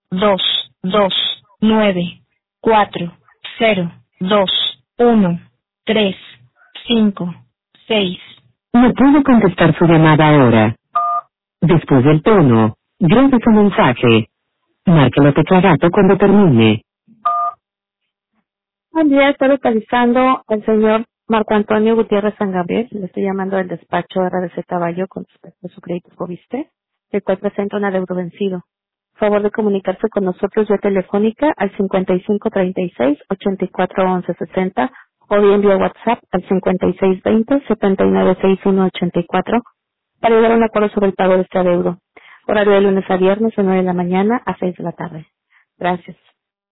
2, 2, 9, 4, 0, 2, 1, 3, 5, 6. No puedo contestar su llamada ahora. Después del tono, grabe su mensaje. Marque la tecla gato cuando termine. Buen día, estoy localizando al señor Marco Antonio Gutiérrez San Gabriel. Le estoy llamando del despacho RDC Caballo con respecto a su crédito Fobiste, el cual presenta un adeudo vencido. Favor de comunicarse con nosotros vía telefónica al 5536-841160 o bien vía WhatsApp al 5620-796184 para llegar a un acuerdo sobre el pago de este adeudo. Horario de lunes a viernes de 9 de la mañana a 6 de la tarde. Gracias.